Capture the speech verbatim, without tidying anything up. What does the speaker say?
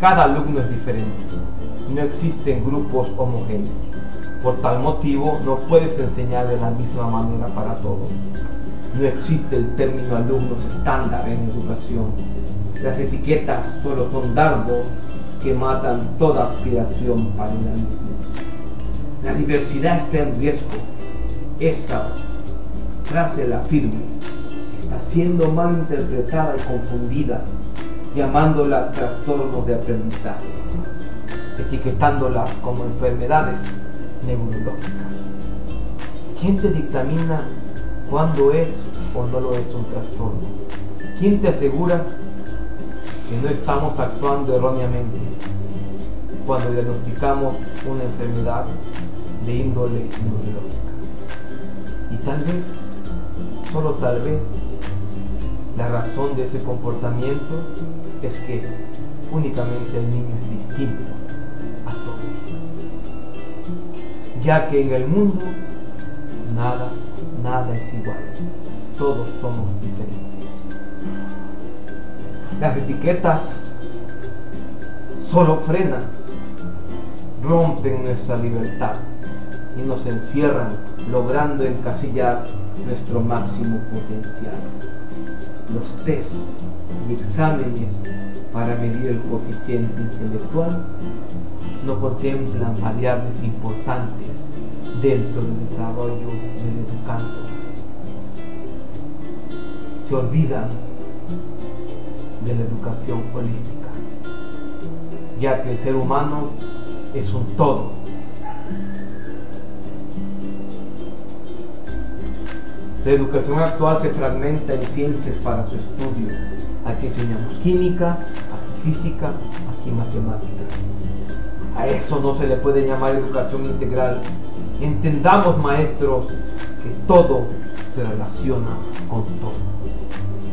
Cada alumno es diferente. No existen grupos homogéneos. Por tal motivo, no puedes enseñar de la misma manera para todos. No existe el término alumnos estándar en educación. Las etiquetas solo son dardos que matan toda aspiración para el alumno. La diversidad está en riesgo. Esa frase la afirma. Está siendo mal interpretada y confundida, llamándola trastornos de aprendizaje, etiquetándolas como enfermedades neurológicas. ¿Quién te dictamina cuándo es o no lo es un trastorno? ¿Quién te asegura que no estamos actuando erróneamente cuando diagnosticamos una enfermedad de índole neurológica? Y tal vez, solo tal vez, la razón de ese comportamiento es que únicamente el niño es distinto a todos, ya que en el mundo nada, nada es igual, todos somos diferentes. Las etiquetas solo frenan, rompen nuestra libertad y nos encierran, logrando encasillar nuestro máximo potencial. Los test y exámenes para medir el coeficiente intelectual no contemplan variables importantes dentro del desarrollo del educando. Se olvidan de la educación holística, ya que el ser humano es un todo. La educación actual se fragmenta en ciencias para su estudio. Aquí enseñamos química, aquí física, aquí matemáticas. A eso no se le puede llamar educación integral. Entendamos, maestros, que todo se relaciona con todo.